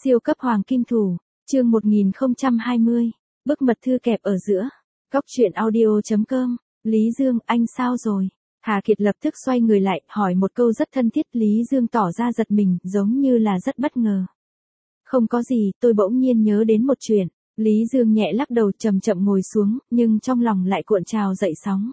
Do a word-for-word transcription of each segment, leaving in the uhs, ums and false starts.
Siêu cấp hoàng kim thủ, chương một nghìn không trăm hai mươi, bức mật thư kẹp ở giữa. Góc truyện audio chấm com, Lý Dương, anh sao rồi? Hà Kiệt lập tức xoay người lại, hỏi một câu rất thân thiết. Lý Dương tỏ ra giật mình, giống như là rất bất ngờ. Không có gì, tôi bỗng nhiên nhớ đến một chuyện. Lý Dương nhẹ lắc đầu, chậm chậm ngồi xuống, nhưng trong lòng lại cuộn trào dậy sóng.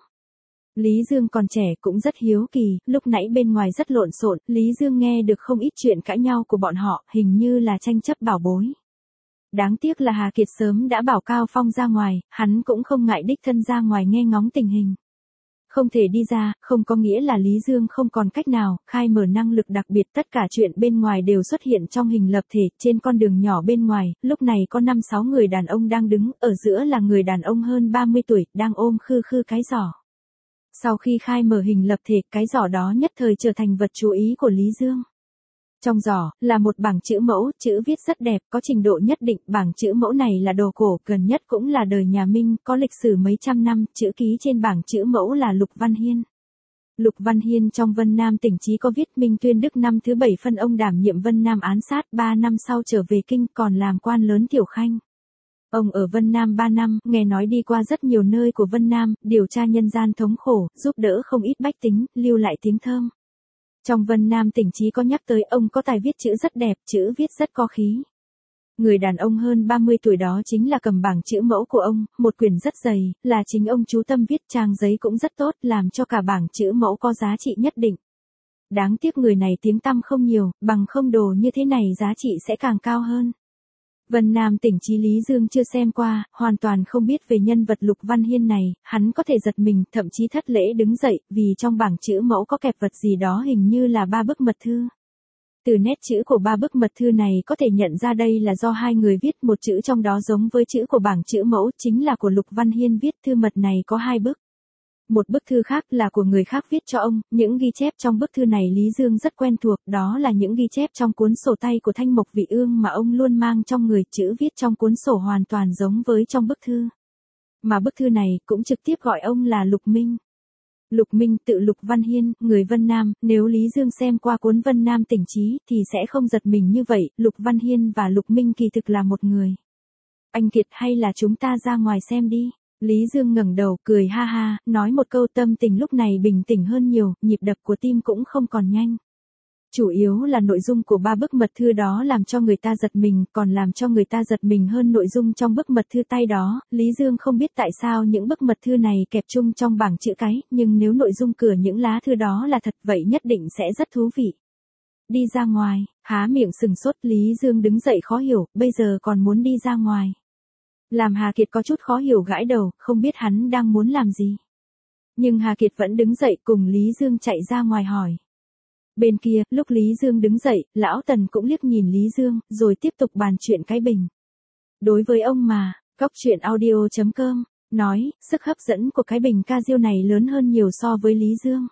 Lý Dương còn trẻ cũng rất hiếu kỳ, lúc nãy bên ngoài rất lộn xộn, Lý Dương nghe được không ít chuyện cãi nhau của bọn họ, hình như là tranh chấp bảo bối. Đáng tiếc là Hà Kiệt sớm đã bảo Cao Phong ra ngoài, hắn cũng không ngại đích thân ra ngoài nghe ngóng tình hình. Không thể đi ra, không có nghĩa là Lý Dương không còn cách nào, khai mở năng lực đặc biệt, tất cả chuyện bên ngoài đều xuất hiện trong hình lập thể. Trên con đường nhỏ bên ngoài, lúc này có năm sáu người đàn ông đang đứng, ở giữa là người đàn ông hơn ba mươi tuổi, đang ôm khư khư cái giỏ. Sau khi khai mở hình lập thể, cái giỏ đó nhất thời trở thành vật chú ý của Lý Dương. Trong giỏ, là một bảng chữ mẫu, chữ viết rất đẹp, có trình độ nhất định. Bảng chữ mẫu này là đồ cổ, gần nhất cũng là đời nhà Minh, có lịch sử mấy trăm năm. Chữ ký trên bảng chữ mẫu là Lục Văn Hiên. Lục Văn Hiên trong Vân Nam tỉnh chí có viết Minh Tuyên Đức năm thứ bảy phân ông đảm nhiệm Vân Nam án sát, ba năm sau trở về kinh, còn làm quan lớn tiểu khanh. Ông ở Vân Nam ba năm, nghe nói đi qua rất nhiều nơi của Vân Nam, điều tra nhân gian thống khổ, giúp đỡ không ít bách tính, lưu lại tiếng thơm. Trong Vân Nam tỉnh chí có nhắc tới ông có tài viết chữ rất đẹp, chữ viết rất có khí. Người đàn ông hơn ba mươi tuổi đó chính là cầm bảng chữ mẫu của ông, một quyển rất dày, là chính ông chú tâm viết, trang giấy cũng rất tốt, làm cho cả bảng chữ mẫu có giá trị nhất định. Đáng tiếc người này tiếng tăm không nhiều, bằng không đồ như thế này giá trị sẽ càng cao hơn. Vân Nam tỉnh chí Lý Dương chưa xem qua, hoàn toàn không biết về nhân vật Lục Văn Hiên này, hắn có thể giật mình, thậm chí thất lễ đứng dậy, vì trong bảng chữ mẫu có kẹp vật gì đó hình như là ba bức mật thư. Từ nét chữ của ba bức mật thư này có thể nhận ra đây là do hai người viết, một chữ trong đó giống với chữ của bảng chữ mẫu, chính là của Lục Văn Hiên viết. Thư mật này có hai bức. Một bức thư khác là của người khác viết cho ông, những ghi chép trong bức thư này Lý Dương rất quen thuộc, đó là những ghi chép trong cuốn sổ tay của Thanh Mộc Vị Ương mà ông luôn mang trong người, chữ viết trong cuốn sổ hoàn toàn giống với trong bức thư. Mà bức thư này cũng trực tiếp gọi ông là Lục Minh. Lục Minh tự Lục Văn Hiên, người Vân Nam, nếu Lý Dương xem qua cuốn Vân Nam tỉnh chí thì sẽ không giật mình như vậy, Lục Văn Hiên và Lục Minh kỳ thực là một người. Anh Kiệt, hay là chúng ta ra ngoài xem đi. Lý Dương ngẩng đầu, cười ha ha, nói một câu, tâm tình lúc này bình tĩnh hơn nhiều, nhịp đập của tim cũng không còn nhanh. Chủ yếu là nội dung của ba bức mật thư đó làm cho người ta giật mình, còn làm cho người ta giật mình hơn nội dung trong bức mật thư tay đó. Lý Dương không biết tại sao những bức mật thư này kẹp chung trong bảng chữ cái, nhưng nếu nội dung cửa những lá thư đó là thật vậy nhất định sẽ rất thú vị. Đi ra ngoài, há miệng sừng sốt, Lý Dương đứng dậy khó hiểu, bây giờ còn muốn đi ra ngoài. Làm Hà Kiệt có chút khó hiểu, gãi đầu, không biết hắn đang muốn làm gì. Nhưng Hà Kiệt vẫn đứng dậy cùng Lý Dương chạy ra ngoài hỏi. Bên kia, lúc Lý Dương đứng dậy, lão Tần cũng liếc nhìn Lý Dương, rồi tiếp tục bàn chuyện cái bình. Đối với ông mà, góc truyện audio chấm com, nói, sức hấp dẫn của cái bình Casio này lớn hơn nhiều so với Lý Dương.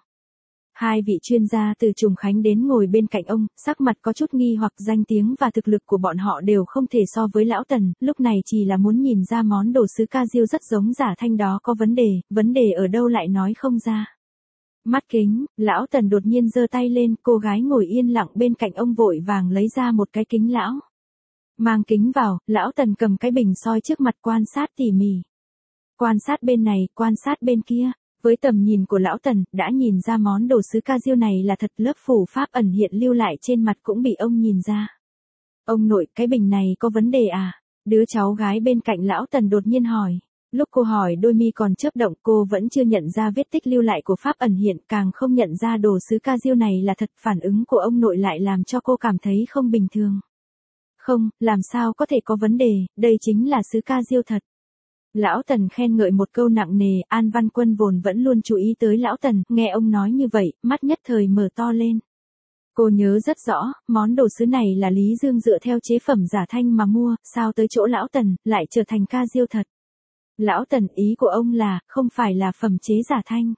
Hai vị chuyên gia từ Trùng Khánh đến ngồi bên cạnh ông, sắc mặt có chút nghi hoặc, danh tiếng và thực lực của bọn họ đều không thể so với lão Tần, lúc này chỉ là muốn nhìn ra món đồ sứ Casio rất giống giả thanh đó có vấn đề, vấn đề ở đâu lại nói không ra. Mắt kính, lão Tần đột nhiên giơ tay lên, cô gái ngồi yên lặng bên cạnh ông vội vàng lấy ra một cái kính lão. Mang kính vào, lão Tần cầm cái bình soi trước mặt quan sát tỉ mỉ. Quan sát bên này, quan sát bên kia. Với tầm nhìn của lão Tần, đã nhìn ra món đồ sứ Casio này là thật, lớp phủ pháp ẩn hiện lưu lại trên mặt cũng bị ông nhìn ra. Ông nội, cái bình này có vấn đề à? Đứa cháu gái bên cạnh lão Tần đột nhiên hỏi. Lúc cô hỏi đôi mi còn chớp động, cô vẫn chưa nhận ra vết tích lưu lại của pháp ẩn hiện, càng không nhận ra đồ sứ Casio này là thật. Phản ứng của ông nội lại làm cho cô cảm thấy không bình thường. Không, làm sao có thể có vấn đề, đây chính là sứ Casio thật. Lão Tần khen ngợi một câu nặng nề, An Văn Quân vốn vẫn luôn chú ý tới lão Tần, nghe ông nói như vậy, mắt nhất thời mở to lên. Cô nhớ rất rõ, món đồ sứ này là Lý Dương dựa theo chế phẩm giả thanh mà mua, sao tới chỗ lão Tần, lại trở thành Casio thật. Lão Tần, ý của ông là, không phải là phẩm chế giả thanh.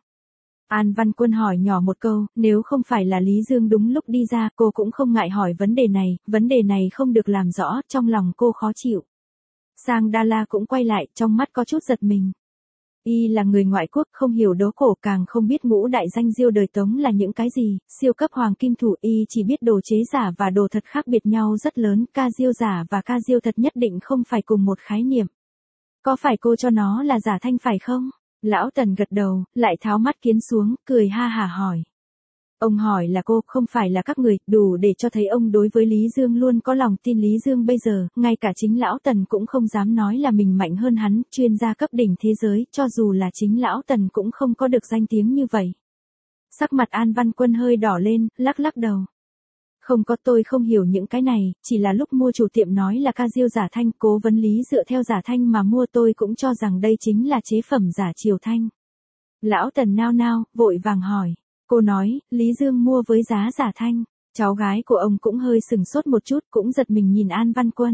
An Văn Quân hỏi nhỏ một câu, nếu không phải là Lý Dương đúng lúc đi ra, cô cũng không ngại hỏi vấn đề này, vấn đề này không được làm rõ, trong lòng cô khó chịu. Sang Đa La cũng quay lại, trong mắt có chút giật mình. Y là người ngoại quốc, không hiểu đố cổ, càng không biết ngũ đại danh diêu đời Tống là những cái gì, siêu cấp hoàng kim thủ. Y chỉ biết đồ chế giả và đồ thật khác biệt nhau rất lớn, ca diêu giả và ca diêu thật nhất định không phải cùng một khái niệm. Có phải cô cho nó là giả thanh phải không? Lão Tần gật đầu, lại tháo mắt kiến xuống, cười ha hả hỏi. Ông hỏi là cô, không phải là các người, đủ để cho thấy ông đối với Lý Dương luôn có lòng tin. Lý Dương bây giờ, ngay cả chính Lão Tần cũng không dám nói là mình mạnh hơn hắn, chuyên gia cấp đỉnh thế giới, cho dù là chính Lão Tần cũng không có được danh tiếng như vậy. Sắc mặt An Văn Quân hơi đỏ lên, lắc lắc đầu. Không có, tôi không hiểu những cái này, chỉ là lúc mua chủ tiệm nói là ca diêu giả thanh, cố vấn Lý dựa theo giả thanh mà mua, tôi cũng cho rằng đây chính là chế phẩm giả triều thanh. Lão Tần nao nao, vội vàng hỏi. Cô nói, Lý Dương mua với giá giả thanh. Cháu gái của ông cũng hơi sừng sốt một chút, cũng giật mình nhìn An Văn Quân.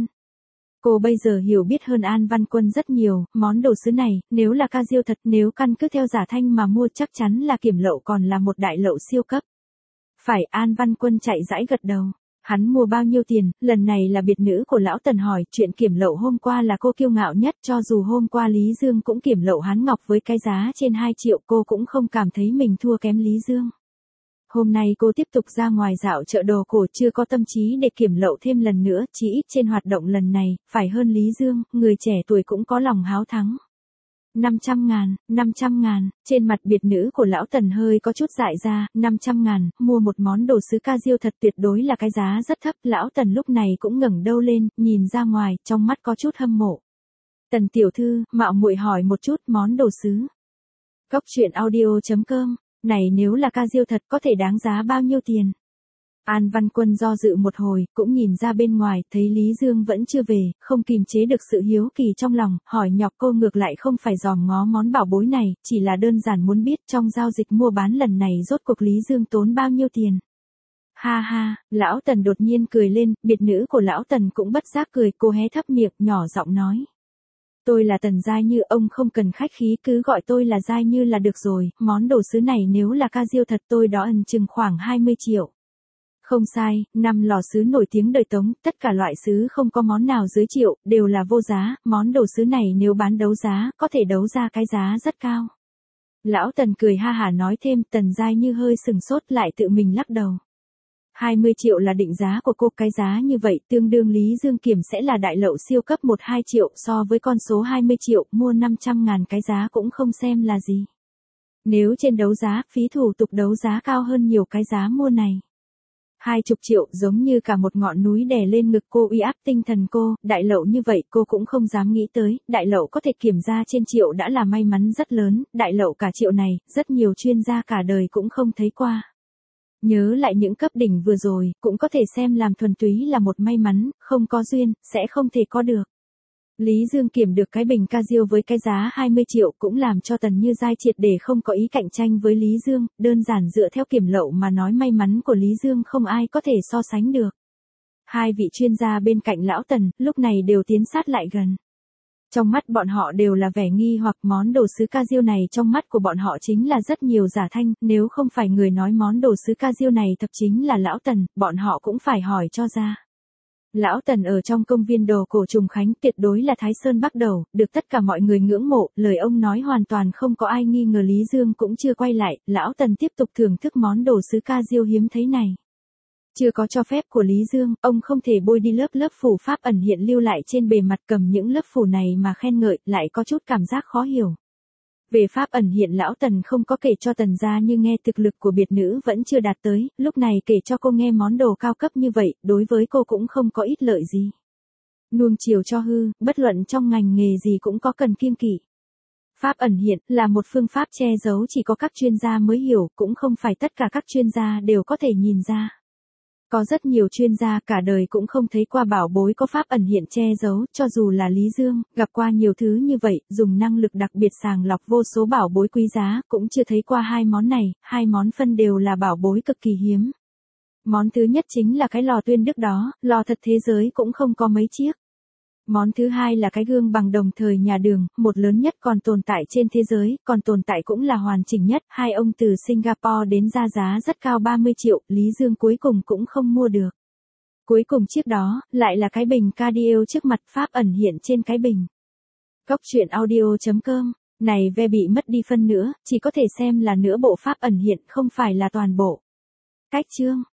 Cô bây giờ hiểu biết hơn An Văn Quân rất nhiều, món đồ sứ này, nếu là ca diêu thật, nếu căn cứ theo giả thanh mà mua chắc chắn là kiểm lậu, còn là một đại lậu siêu cấp. Phải, An Văn Quân chạy rãi gật đầu. Hắn mua bao nhiêu tiền? Lần này là biệt nữ của Lão Tần hỏi, chuyện kiểm lậu hôm qua là cô kiêu ngạo nhất, cho dù hôm qua Lý Dương cũng kiểm lậu hắn ngọc với cái giá trên hai triệu, cô cũng không cảm thấy mình thua kém Lý Dương. Hôm nay cô tiếp tục ra ngoài dạo chợ đồ cổ, chưa có tâm trí để kiểm lậu thêm lần nữa, chỉ ít trên hoạt động lần này, phải hơn Lý Dương, người trẻ tuổi cũng có lòng háo thắng. năm trăm ngàn, năm trăm ngàn, trên mặt biệt nữ của Lão Tần hơi có chút dại ra, năm trăm ngàn, mua một món đồ sứ ca diêu thật tuyệt đối là cái giá rất thấp. Lão Tần lúc này cũng ngẩng đầu lên, nhìn ra ngoài, trong mắt có chút hâm mộ. Tần tiểu thư, mạo muội hỏi một chút, món đồ sứ. Góc truyện audio chấm com, này nếu là ca diêu thật có thể đáng giá bao nhiêu tiền? An Văn Quân do dự một hồi, cũng nhìn ra bên ngoài, thấy Lý Dương vẫn chưa về, không kìm chế được sự hiếu kỳ trong lòng, hỏi nhọc cô ngược lại không phải dòm ngó món bảo bối này, chỉ là đơn giản muốn biết trong giao dịch mua bán lần này rốt cuộc Lý Dương tốn bao nhiêu tiền. Ha ha, Lão Tần đột nhiên cười lên, biệt nữ của Lão Tần cũng bất giác cười, cô hé thấp miệng, nhỏ giọng nói. Tôi là Tần Giai Như, ông không cần khách khí, cứ gọi tôi là Giai Như là được rồi, món đồ sứ này nếu là ca diêu thật tôi đó ẩn chừng khoảng hai mươi triệu. Không sai, năm lò sứ nổi tiếng đời Tống, tất cả loại sứ không có món nào dưới triệu, đều là vô giá, món đồ sứ này nếu bán đấu giá, có thể đấu ra cái giá rất cao. Lão Tần cười ha hả nói thêm, Tần Giai Như hơi sừng sốt lại tự mình lắc đầu. hai mươi triệu là định giá của cô, cái giá như vậy tương đương Lý Dương kiểm sẽ là đại lậu siêu cấp một hai triệu, so với con số hai mươi triệu, mua năm trăm ngàn cái giá cũng không xem là gì. Nếu trên đấu giá, phí thủ tục đấu giá cao hơn nhiều cái giá mua này. Hai chục triệu giống như cả một ngọn núi đè lên ngực cô, uy áp tinh thần cô, đại lậu như vậy cô cũng không dám nghĩ tới, đại lậu có thể kiểm ra trên triệu đã là may mắn rất lớn, đại lậu cả triệu này, rất nhiều chuyên gia cả đời cũng không thấy qua. Nhớ lại những cấp đỉnh vừa rồi, cũng có thể xem làm thuần túy là một may mắn, không có duyên, sẽ không thể có được. Lý Dương kiểm được cái bình ca diêu với cái giá hai mươi triệu cũng làm cho Tần Như Giai triệt để không có ý cạnh tranh với Lý Dương, đơn giản dựa theo kiểm lậu mà nói may mắn của Lý Dương không ai có thể so sánh được. Hai vị chuyên gia bên cạnh Lão Tần, lúc này đều tiến sát lại gần. Trong mắt bọn họ đều là vẻ nghi hoặc món đồ sứ ca diêu này trong mắt của bọn họ chính là rất nhiều giả thanh, nếu không phải người nói món đồ sứ ca diêu này thật chính là Lão Tần, bọn họ cũng phải hỏi cho ra. Lão Tần ở trong công viên đồ cổ Trùng Khánh tuyệt đối là Thái Sơn Bắc Đầu, được tất cả mọi người ngưỡng mộ, lời ông nói hoàn toàn không có ai nghi ngờ. Lý Dương cũng chưa quay lại, Lão Tần tiếp tục thưởng thức món đồ sứ ca diêu hiếm thấy này. Chưa có cho phép của Lý Dương, ông không thể bôi đi lớp lớp phủ pháp ẩn hiện lưu lại trên bề mặt, cầm những lớp phủ này mà khen ngợi, lại có chút cảm giác khó hiểu. Về pháp ẩn hiện Lão Tần không có kể cho Tần Gia Như nghe, thực lực của biệt nữ vẫn chưa đạt tới, lúc này kể cho cô nghe món đồ cao cấp như vậy, đối với cô cũng không có ít lợi gì. Nuông chiều cho hư, bất luận trong ngành nghề gì cũng có cần kiêng kỵ. Pháp ẩn hiện là một phương pháp che giấu chỉ có các chuyên gia mới hiểu, cũng không phải tất cả các chuyên gia đều có thể nhìn ra. Có rất nhiều chuyên gia cả đời cũng không thấy qua bảo bối có pháp ẩn hiện che giấu, cho dù là Lý Dương, gặp qua nhiều thứ như vậy, dùng năng lực đặc biệt sàng lọc vô số bảo bối quý giá, cũng chưa thấy qua hai món này, hai món phân đều là bảo bối cực kỳ hiếm. Món thứ nhất chính là cái lò tuyên đức đó, lò thật thế giới cũng không có mấy chiếc. Món thứ hai là cái gương bằng đồng thời nhà Đường, một lớn nhất còn tồn tại trên thế giới, còn tồn tại cũng là hoàn chỉnh nhất, hai ông từ Singapore đến ra giá rất cao ba mươi triệu, Lý Dương cuối cùng cũng không mua được. Cuối cùng chiếc đó, lại là cái bình Cardio trước mặt pháp ẩn hiện trên cái bình. Góc truyện audio chấm com Này ve bị mất đi phân nữa, chỉ có thể xem là nửa bộ pháp ẩn hiện, không phải là toàn bộ. Cách chương